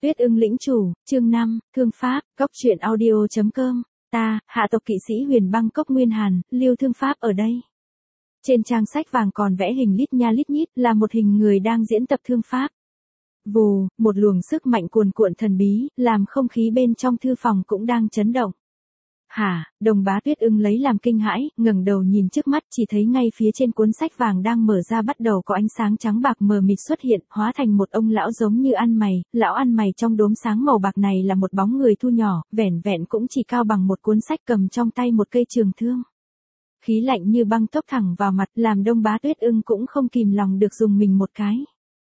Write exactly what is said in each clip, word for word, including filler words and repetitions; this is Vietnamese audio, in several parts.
Tuyết ưng lĩnh chủ, chương năm, thương pháp, cốc truyện audio.com, ta, hạ tộc kỵ sĩ Huyền Băng Cốc Nguyên Hàn, liêu thương pháp ở đây. Trên trang sách vàng còn vẽ hình lít nha lít nhít là một hình người đang diễn tập thương pháp. Vù, một luồng sức mạnh cuồn cuộn thần bí, làm không khí bên trong thư phòng cũng đang chấn động. Hả, đồng bá Tuyết ưng lấy làm kinh hãi, ngẩng đầu nhìn trước mắt chỉ thấy ngay phía trên cuốn sách vàng đang mở ra bắt đầu có ánh sáng trắng bạc mờ mịt xuất hiện, hóa thành một ông lão giống như ăn mày, lão ăn mày trong đốm sáng màu bạc này là một bóng người thu nhỏ, vẻn vẹn cũng chỉ cao bằng một cuốn sách cầm trong tay một cây trường thương. Khí lạnh như băng tốc thẳng vào mặt làm đông bá Tuyết ưng cũng không kìm lòng được dùng mình một cái.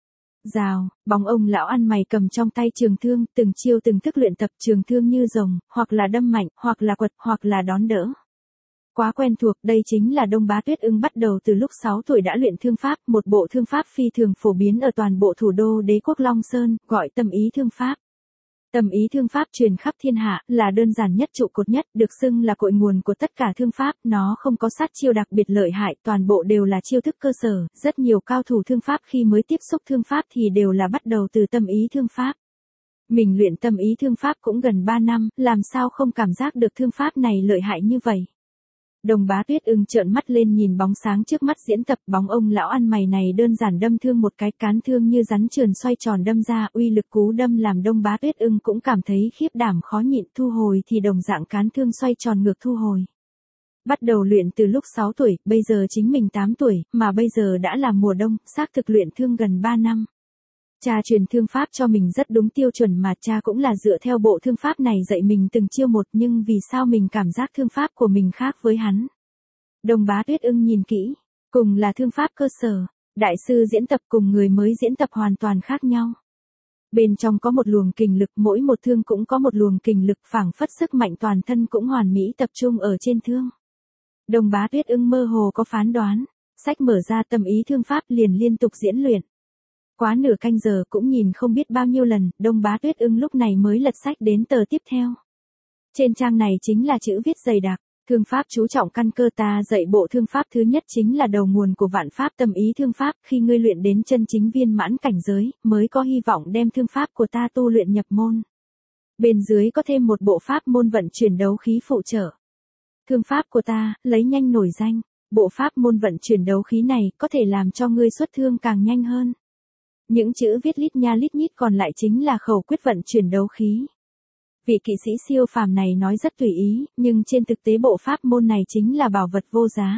Rào, bóng ông lão ăn mày cầm trong tay trường thương, từng chiêu từng thức luyện tập trường thương như rồng, hoặc là đâm mạnh, hoặc là quật, hoặc là đón đỡ. Quá quen thuộc, đây chính là đông bá Tuyết ưng bắt đầu từ lúc sáu tuổi đã luyện thương pháp, một bộ thương pháp phi thường phổ biến ở toàn bộ thủ đô đế quốc Long Sơn, gọi tâm ý thương pháp. Tâm ý thương pháp truyền khắp thiên hạ, là đơn giản nhất trụ cột nhất, được xưng là cội nguồn của tất cả thương pháp, nó không có sát chiêu đặc biệt lợi hại, toàn bộ đều là chiêu thức cơ sở, rất nhiều cao thủ thương pháp khi mới tiếp xúc thương pháp thì đều là bắt đầu từ tâm ý thương pháp. Mình luyện tâm ý thương pháp cũng gần ba năm, làm sao không cảm giác được thương pháp này lợi hại như vậy. Đồng bá Tuyết ưng trợn mắt lên nhìn bóng sáng trước mắt diễn tập, bóng ông lão ăn mày này đơn giản đâm thương một cái, cán thương như rắn trườn xoay tròn đâm ra, uy lực cú đâm làm đông bá Tuyết ưng cũng cảm thấy khiếp đảm khó nhịn, thu hồi thì đồng dạng cán thương xoay tròn ngược thu hồi. Bắt đầu luyện từ lúc sáu tuổi, bây giờ chính mình tám tuổi, mà bây giờ đã là mùa đông, xác thực luyện thương gần ba năm. Cha truyền thương pháp cho mình rất đúng tiêu chuẩn mà cha cũng là dựa theo bộ thương pháp này dạy mình từng chiêu một, nhưng vì sao mình cảm giác thương pháp của mình khác với hắn. Đồng bá Tuyết ưng nhìn kỹ, cùng là thương pháp cơ sở, đại sư diễn tập cùng người mới diễn tập hoàn toàn khác nhau. Bên trong có một luồng kình lực, mỗi một thương cũng có một luồng kình lực, phảng phất sức mạnh toàn thân cũng hoàn mỹ tập trung ở trên thương. Đồng bá Tuyết ưng mơ hồ có phán đoán, sách mở ra tâm ý thương pháp liền liên tục diễn luyện. Quá nửa canh giờ cũng nhìn không biết bao nhiêu lần, đông bá Tuyết ưng lúc này mới lật sách đến tờ tiếp theo. Trên trang này chính là chữ viết dày đặc, thương pháp chú trọng căn cơ, ta dạy bộ thương pháp thứ nhất chính là đầu nguồn của vạn pháp tâm ý thương pháp, khi ngươi luyện đến chân chính viên mãn cảnh giới, mới có hy vọng đem thương pháp của ta tu luyện nhập môn. Bên dưới có thêm một bộ pháp môn vận chuyển đấu khí phụ trợ. Thương pháp của ta, lấy nhanh nổi danh, bộ pháp môn vận chuyển đấu khí này có thể làm cho ngươi xuất thương càng nhanh hơn. Những chữ viết lít nha lít nhít còn lại chính là khẩu quyết vận chuyển đấu khí. Vị kỵ sĩ siêu phàm này nói rất tùy ý, nhưng trên thực tế bộ pháp môn này chính là bảo vật vô giá.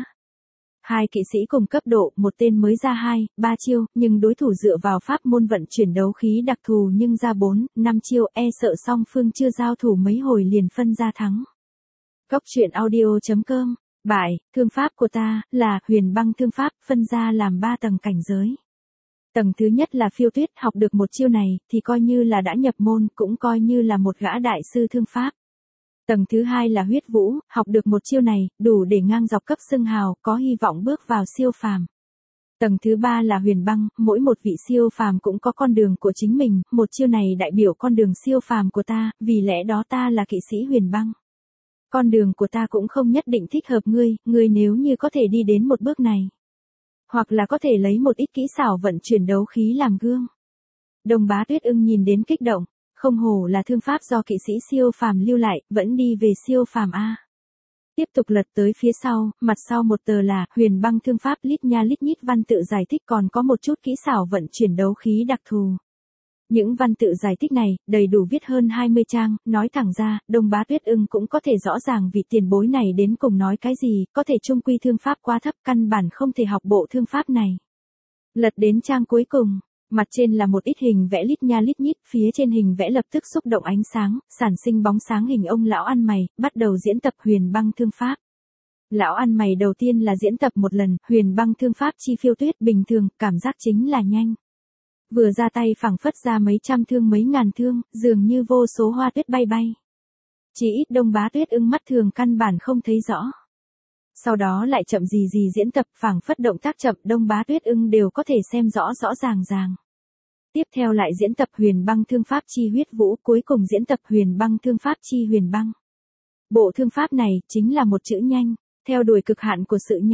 Hai kỵ sĩ cùng cấp độ, một tên mới ra hai, ba chiêu, nhưng đối thủ dựa vào pháp môn vận chuyển đấu khí đặc thù nhưng ra bốn, năm chiêu, e sợ song phương chưa giao thủ mấy hồi liền phân ra thắng. Cốc truyện audio.com, bài, thương pháp của ta, là Huyền Băng thương pháp, phân ra làm ba tầng cảnh giới. Tầng thứ nhất là phiêu tuyết, học được một chiêu này, thì coi như là đã nhập môn, cũng coi như là một gã đại sư thương pháp. Tầng thứ hai là huyết vũ, học được một chiêu này, đủ để ngang dọc cấp xưng hào, có hy vọng bước vào siêu phàm. Tầng thứ ba là huyền băng, mỗi một vị siêu phàm cũng có con đường của chính mình, một chiêu này đại biểu con đường siêu phàm của ta, vì lẽ đó ta là kỵ sĩ huyền băng. Con đường của ta cũng không nhất định thích hợp ngươi, ngươi nếu như có thể đi đến một bước này. Hoặc là có thể lấy một ít kỹ xảo vận chuyển đấu khí làm gương. Đồng bá Tuyết ưng nhìn đến kích động, không hổ là thương pháp do kỵ sĩ siêu phàm lưu lại, vẫn đi về siêu phàm A. Tiếp tục lật tới phía sau, mặt sau một tờ là Huyền Băng thương pháp, lít nha lít nhít văn tự giải thích, còn có một chút kỹ xảo vận chuyển đấu khí đặc thù. Những văn tự giải thích này, đầy đủ viết hơn hai mươi trang, nói thẳng ra, đông bá Tuyết ưng cũng có thể rõ ràng vị tiền bối này đến cùng nói cái gì, có thể trung quy thương pháp quá thấp, căn bản không thể học bộ thương pháp này. Lật đến trang cuối cùng, mặt trên là một ít hình vẽ lít nha lít nhít, phía trên hình vẽ lập tức xúc động ánh sáng, sản sinh bóng sáng hình ông lão ăn mày, bắt đầu diễn tập Huyền Băng thương pháp. Lão ăn mày đầu tiên là diễn tập một lần, Huyền Băng thương pháp chi phiêu tuyết, bình thường, cảm giác chính là nhanh. Vừa ra tay phảng phất ra mấy trăm thương mấy ngàn thương, dường như vô số hoa tuyết bay bay. Chỉ ít đông bá Tuyết ưng mắt thường căn bản không thấy rõ. Sau đó lại chậm gì gì diễn tập, phảng phất động tác chậm, đông bá Tuyết ưng đều có thể xem rõ rõ ràng ràng. Tiếp theo lại diễn tập Huyền Băng thương pháp chi huyết vũ, cuối cùng diễn tập Huyền Băng thương pháp chi huyền băng. Bộ thương pháp này chính là một chữ nhanh, theo đuổi cực hạn của sự nhanh.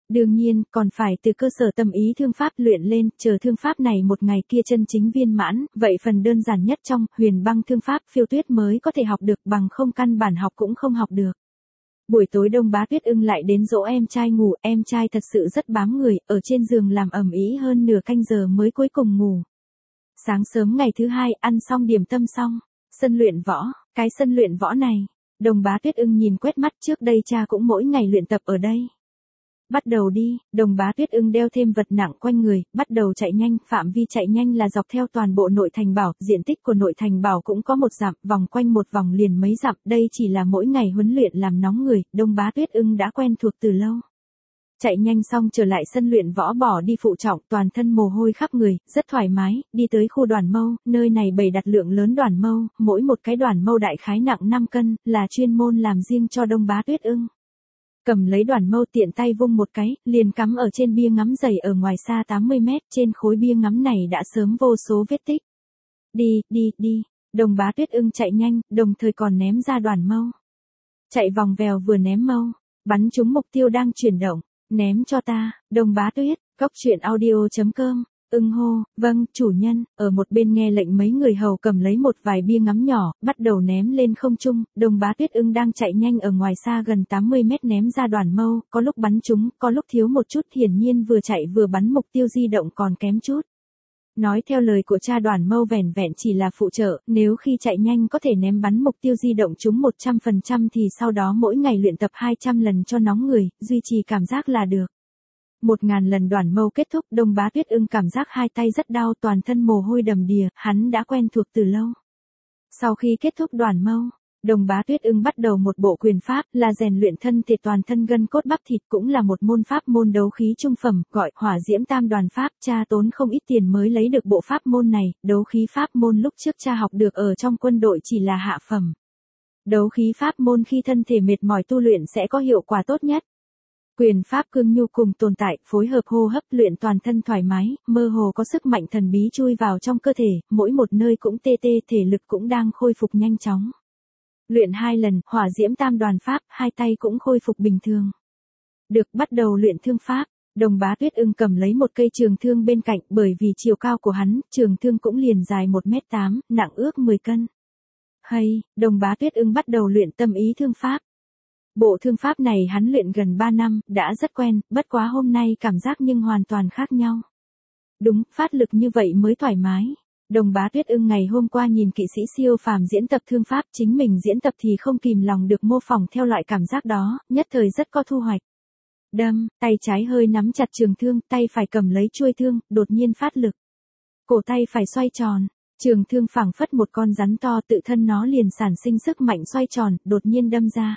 Đương nhiên, còn phải từ cơ sở tâm ý thương pháp luyện lên, chờ thương pháp này một ngày kia chân chính viên mãn, vậy phần đơn giản nhất trong huyền băng thương pháp Phiêu Tuyết mới có thể học được, bằng không căn bản học cũng không học được. Buổi tối Đông Bá Tuyết Ưng lại đến dỗ em trai ngủ, em trai thật sự rất bám người, ở trên giường làm ầm ĩ hơn nửa canh giờ mới cuối cùng ngủ. Sáng sớm ngày thứ hai, ăn xong điểm tâm xong, sân luyện võ, cái sân luyện võ này, Đông Bá Tuyết Ưng nhìn quét mắt, trước đây cha cũng mỗi ngày luyện tập ở đây. Bắt đầu đi, Đông Bá Tuyết Ưng đeo thêm vật nặng quanh người, bắt đầu chạy nhanh, phạm vi chạy nhanh là dọc theo toàn bộ nội thành bảo, diện tích của nội thành bảo cũng có một dặm, vòng quanh một vòng liền mấy dặm, đây chỉ là mỗi ngày huấn luyện làm nóng người, Đông Bá Tuyết Ưng đã quen thuộc từ lâu. Chạy nhanh xong trở lại sân luyện võ bỏ đi phụ trọng, toàn thân mồ hôi khắp người, rất thoải mái, đi tới khu đoàn mâu, nơi này bày đặt lượng lớn đoàn mâu, mỗi một cái đoàn mâu đại khái nặng năm cân, là chuyên môn làm riêng cho Đông Bá Tuyết Ưng. Cầm lấy đoàn mâu tiện tay vung một cái, liền cắm ở trên bia ngắm dày ở ngoài xa tám mươi mét, trên khối bia ngắm này đã sớm vô số vết tích. Đi, đi, đi, Đông Bá Tuyết Ưng chạy nhanh, đồng thời còn ném ra đoàn mâu. Chạy vòng vèo vừa ném mâu, bắn trúng mục tiêu đang chuyển động, ném cho ta, Đông Bá Tuyết, góc truyện audio chấm com. Ưng hô, vâng, chủ nhân, ở một bên nghe lệnh mấy người hầu cầm lấy một vài bia ngắm nhỏ, bắt đầu ném lên không trung, Đông Bá Tuyết Ưng đang chạy nhanh ở ngoài xa gần tám mươi mét ném ra đoàn mâu, có lúc bắn trúng, có lúc thiếu một chút, hiển nhiên vừa chạy vừa bắn mục tiêu di động còn kém chút. Nói theo lời của cha, đoàn mâu vẻn vẹn chỉ là phụ trợ, nếu khi chạy nhanh có thể ném bắn mục tiêu di động trúng một trăm phần trăm thì sau đó mỗi ngày luyện tập hai trăm lần cho nóng người, duy trì cảm giác là được. Một ngàn lần đoàn mâu kết thúc, Đông Bá Tuyết Ưng cảm giác hai tay rất đau, toàn thân mồ hôi đầm đìa, hắn đã quen thuộc từ lâu. Sau khi kết thúc đoàn mâu, Đông Bá Tuyết Ưng bắt đầu một bộ quyền pháp, là rèn luyện thân thể toàn thân gân cốt bắp thịt, cũng là một môn pháp môn đấu khí trung phẩm, gọi Hỏa Diễm Tam Đoàn Pháp, cha tốn không ít tiền mới lấy được bộ pháp môn này, đấu khí pháp môn lúc trước cha học được ở trong quân đội chỉ là hạ phẩm. Đấu khí pháp môn khi thân thể mệt mỏi tu luyện sẽ có hiệu quả tốt nhất. Quyền pháp cương nhu cùng tồn tại, phối hợp hô hấp luyện toàn thân thoải mái, mơ hồ có sức mạnh thần bí chui vào trong cơ thể, mỗi một nơi cũng tê tê, thể lực cũng đang khôi phục nhanh chóng. Luyện hai lần, Hỏa Diễm Tam Đoàn Pháp, hai tay cũng khôi phục bình thường. Được, bắt đầu luyện thương pháp. Đông Bá Tuyết Ưng cầm lấy một cây trường thương bên cạnh, bởi vì chiều cao của hắn, trường thương cũng liền dài một mét tám, nặng ước mười cân. Hay, Đông Bá Tuyết Ưng bắt đầu luyện tâm ý thương pháp. Bộ thương pháp này hắn luyện gần ba năm, đã rất quen, bất quá hôm nay cảm giác nhưng hoàn toàn khác nhau. Đúng, phát lực như vậy mới thoải mái. Đông Bá Tuyết Ưng ngày hôm qua nhìn kỵ sĩ siêu phàm diễn tập thương pháp, chính mình diễn tập thì không kìm lòng được mô phỏng theo loại cảm giác đó, nhất thời rất có thu hoạch. Đâm, tay trái hơi nắm chặt trường thương, tay phải cầm lấy chuôi thương, đột nhiên phát lực. Cổ tay phải xoay tròn, trường thương phảng phất một con rắn to, tự thân nó liền sản sinh sức mạnh xoay tròn, đột nhiên đâm ra.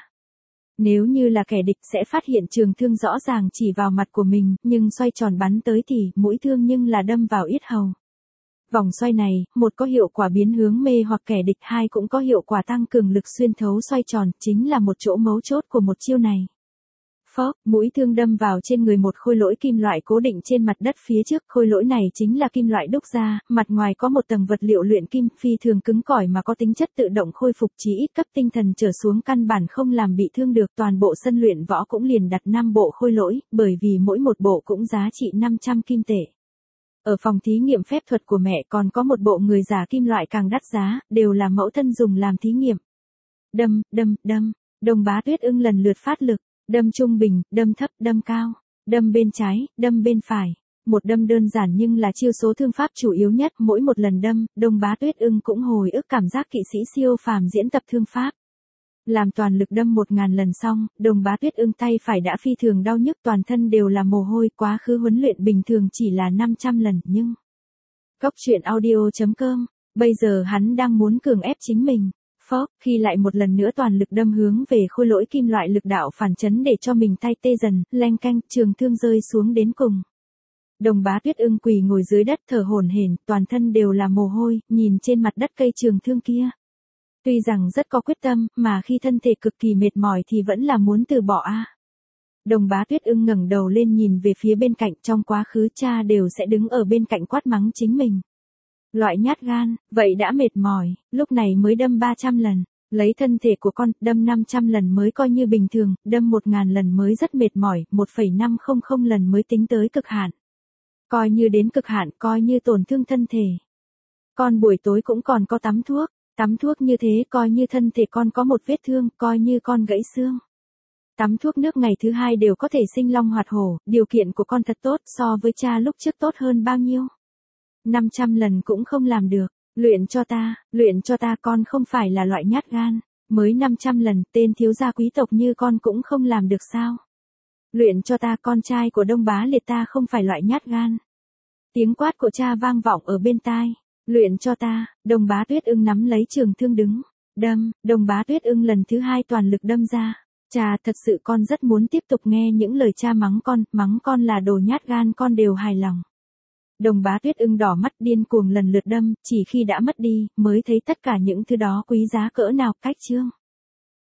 Nếu như là kẻ địch sẽ phát hiện trường thương rõ ràng chỉ vào mặt của mình, nhưng xoay tròn bắn tới thì mũi thương nhưng là đâm vào yết hầu. Vòng xoay này, một có hiệu quả biến hướng mê hoặc kẻ địch, hai cũng có hiệu quả tăng cường lực xuyên thấu, xoay tròn chính là một chỗ mấu chốt của một chiêu này. Phốc, mũi thương đâm vào trên người một khôi lỗi kim loại cố định trên mặt đất phía trước, khôi lỗi này chính là kim loại đúc ra, mặt ngoài có một tầng vật liệu luyện kim, phi thường cứng cỏi mà có tính chất tự động khôi phục, chí ít cấp tinh thần trở xuống căn bản không làm bị thương được. Toàn bộ sân luyện võ cũng liền đặt năm bộ khôi lỗi, bởi vì mỗi một bộ cũng giá trị năm trăm kim tệ. Ở phòng thí nghiệm phép thuật của mẹ còn có một bộ người giả kim loại càng đắt giá, đều là mẫu thân dùng làm thí nghiệm. Đâm, đâm, đâm, Đông Bá Tuyết Ưng lần lượt phát lực. Đâm trung bình, đâm thấp, đâm cao, đâm bên trái, đâm bên phải. Một đâm đơn giản nhưng là chiêu số thương pháp chủ yếu nhất, mỗi một lần đâm, Đông Bá Tuyết Ưng cũng hồi ức cảm giác kỵ sĩ siêu phàm diễn tập thương pháp. Làm toàn lực đâm một ngàn lần xong, Đông Bá Tuyết Ưng tay phải đã phi thường đau nhức, toàn thân đều là mồ hôi, quá khứ huấn luyện bình thường chỉ là năm trăm lần, nhưng... Góc truyện audio chấm com, bây giờ hắn đang muốn cường ép chính mình. Phốc, khi lại một lần nữa toàn lực đâm hướng về khôi lỗi kim loại, lực đạo phản chấn để cho mình tay tê dần, leng canh, trường thương rơi xuống đến cùng. Đông Bá Tuyết Ưng quỳ ngồi dưới đất thở hổn hển, toàn thân đều là mồ hôi, nhìn trên mặt đất cây trường thương kia. Tuy rằng rất có quyết tâm, mà khi thân thể cực kỳ mệt mỏi thì vẫn là muốn từ bỏ a. À. Đông Bá Tuyết Ưng ngẩng đầu lên nhìn về phía bên cạnh, trong quá khứ cha đều sẽ đứng ở bên cạnh quát mắng chính mình. Loại nhát gan, vậy đã mệt mỏi, lúc này mới đâm ba trăm lần. Lấy thân thể của con, đâm năm trăm lần mới coi như bình thường, đâm một ngàn lần mới rất mệt mỏi, một phẩy năm không không lần mới tính tới cực hạn. Coi như đến cực hạn, coi như tổn thương thân thể. Con buổi tối cũng còn có tắm thuốc, tắm thuốc như thế coi như thân thể con có một vết thương, coi như con gãy xương. Tắm thuốc nước ngày thứ hai đều có thể sinh long hoạt hổ, điều kiện của con thật tốt, so với cha lúc trước tốt hơn bao nhiêu. năm trăm lần cũng không làm được, luyện cho ta, luyện cho ta, con không phải là loại nhát gan, mới năm trăm lần, tên thiếu gia quý tộc như con cũng không làm được sao. Luyện cho ta, con trai của Đông Bá Liệt ta không phải loại nhát gan. Tiếng quát của cha vang vọng ở bên tai, luyện cho ta, Đông Bá Tuyết Ưng nắm lấy trường thương đứng, đâm, Đông Bá Tuyết Ưng lần thứ hai toàn lực đâm ra. Cha, thật sự con rất muốn tiếp tục nghe những lời cha mắng con, mắng con là đồ nhát gan con đều hài lòng. Đông Bá Tuyết Ưng đỏ mắt điên cuồng lần lượt đâm, chỉ khi đã mất đi, mới thấy tất cả những thứ đó quý giá cỡ nào. Cách chương